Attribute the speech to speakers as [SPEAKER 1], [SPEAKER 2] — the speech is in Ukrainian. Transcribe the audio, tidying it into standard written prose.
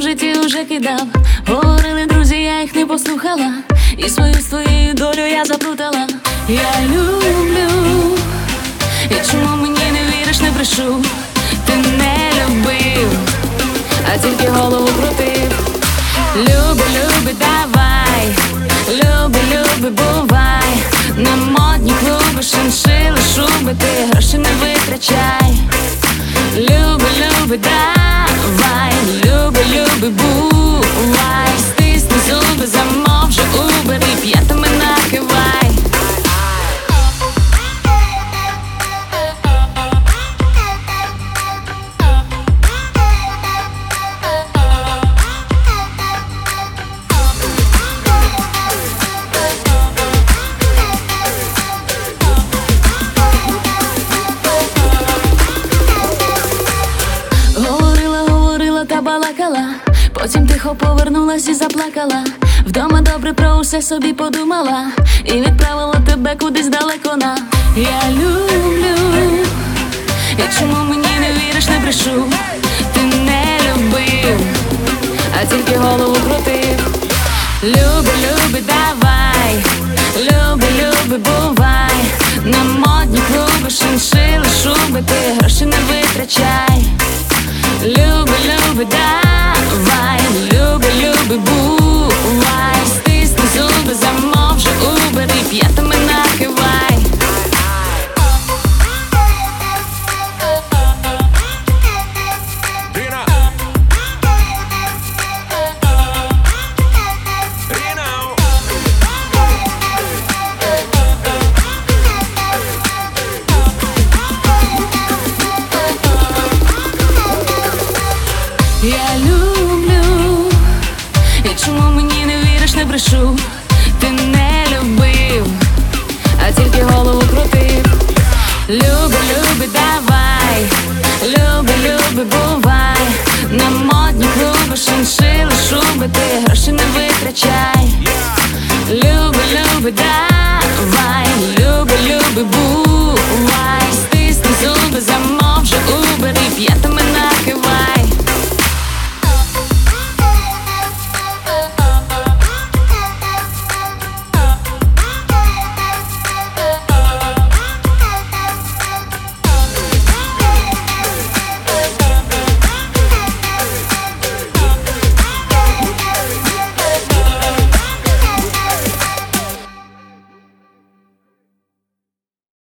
[SPEAKER 1] житті уже кидав. Говорили друзі, я їх не послухала, і свою з твоєю долю я заплутала. Я люблю, і чому мені не віриш, не брешу. Ти не любив, а тільки голову крутив. Люби, люби, давай, люби, люби, бувай. На модні клуби, шиншили, шуби, ти гроші не витрачай. Люби, люби, давай, люби, люби, бувай. Стисни зуби, замов же Убер і п'ятами накивай. Та балакала, потім тихо повернулась і заплакала. Вдома добре про усе собі подумала і відправила тебе кудись далеко на. Я люблю, і чому мені не віриш, не брешу. Ти не любив, а тільки голову крутив. Люби, люби, давай, люби, люби, бувай. На модні клуби, шиншили, шуби, ти гроші не витрачай. Люби, люби, давай, люби, люби, бувай. Стисни зуби, замов же Убер і п'ятами накивай. Я люблю, і чому мені не віриш, не брешу. Ти не любив, а тільки голову крутив. Люби, люби, давай, люби, люби, бувай. На модні клуби, шиншили, шуби, ти гроші не витрачай. Люби, люби, давай, люби, люби, бувай. Стисни зуби, замов же Убер і п'ятами накивай.